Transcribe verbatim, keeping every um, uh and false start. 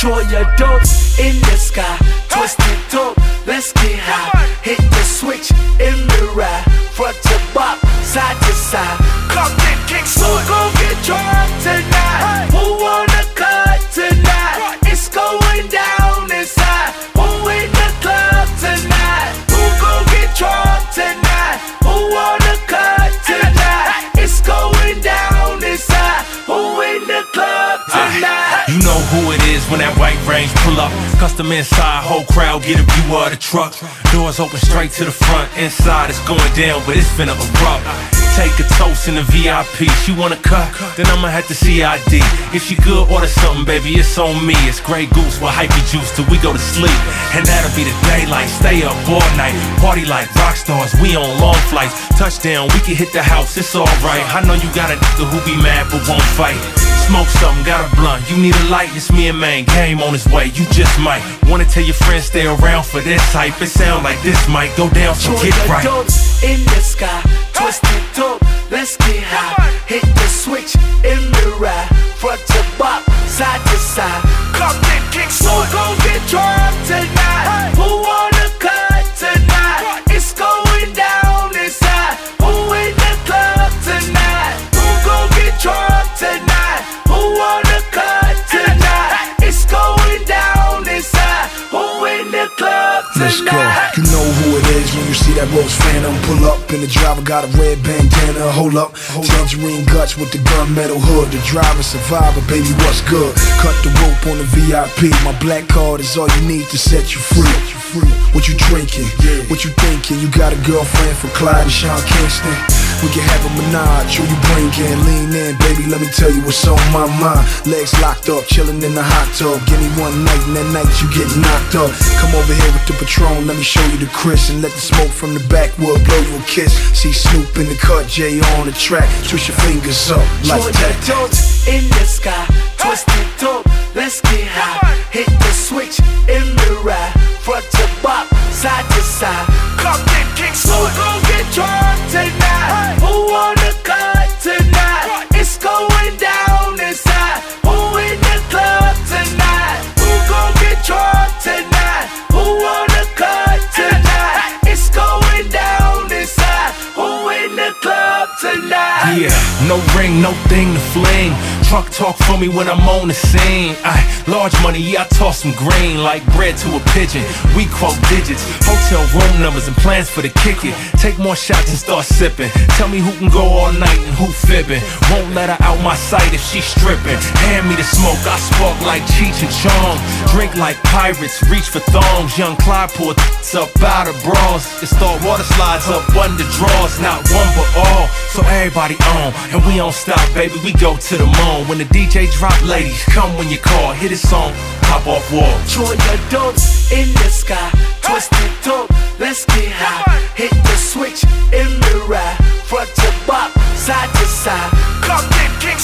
Enjoy your dope in the sky. Twisted dope, let's get high. Hit the switch in the ride. Front to back, side to side. Compton Kingston. Who gon' get drunk tonight? Who wanna cut tonight? It's going down inside. Who in the club tonight? Who gon' get drunk tonight? Who wanna cut tonight? It's going down inside. Who in the club tonight? You know who it is when that white range pull up. Custom inside, whole crowd get a view of the truck. Doors open straight to the front. Inside it's going down, but it's finna erupt. Take a toast in the V I P. She wanna cut, then I'ma have to C I D. If she good, order something, baby, it's on me. It's Grey Goose with hypey juice till we go to sleep. And that'll be the daylight, stay up all night. Party like rock stars, we on long flights. Touchdown, we can hit the house, it's alright. I know you got a nigga who be mad but won't fight. Smoke something, got a blunt, you need a light. It's me and man, game on his way, you just might wanna tell your friends stay around for this hype. It sound like this might go down, so get right. In the sky, twisted dope, let's get high. Hit the switch in the ride. Front to back, side to side. Compton Kingston. Who gon' get drunk tonight? Who wanna cut tonight? It's going down inside. Who in the club tonight? Who gon' get drunk tonight? Who wanna cut tonight? It's going down inside. Who in the club tonight? Let's go. You know who it is when you see that Rose Phantom pull up and the driver got a red bandana. Hold up, tangerine guts with the gunmetal hood. The driver survivor, baby, what's good? Cut the rope on the V I P. My black card is all you need to set you free. What you drinking? What you thinking? You got a girlfriend from Clyde and Sean Kingston? We can have a menage, who you bringin'? Lean in, baby, let me tell you what's on my mind. Legs locked up, chillin' in the hot tub. Give me one night and that night you get knocked up. Come over here with the Patron, let me show you the Chris. And let the smoke from the backwood blow you a kiss. See Snoop in the cut, Jay on the track. Twist your fingers up like that. In the sky, twisted dope, let's get high. Hit the switch in the ride. Front to back, side to side. Compton Kingston. Who gon' get drunk tonight? Who wanna cut tonight? It's going down inside. Who in the club tonight? Who gon' get drunk tonight? Who wanna cut tonight? It's going down inside. Who in the club tonight? Yeah, no ring, no thing to fling. Trunk talk for me when I'm on the scene. I large money, yeah, I toss some green like bread to a pigeon. We quote digits, hotel room numbers and plans for the kick it. Take more shots and start sipping. Tell me who can go all night and who fibbing. Won't let her out my sight if she stripping. Hand me the smoke, I spark like Cheech and Chong. Drink like pirates, reach for thongs. Young Clyde poured up out of bras. The star water slides up under drawers. Not one but all, so everybody on. And we don't stop, baby, we go to the moon. When the D J drop, ladies, come when you call. Hit a song, pop off wall. Enjoy your dope in the sky. Twisted dope, let's get high. Hit the switch in the ride. Front to back, side to side. Compton Kingston.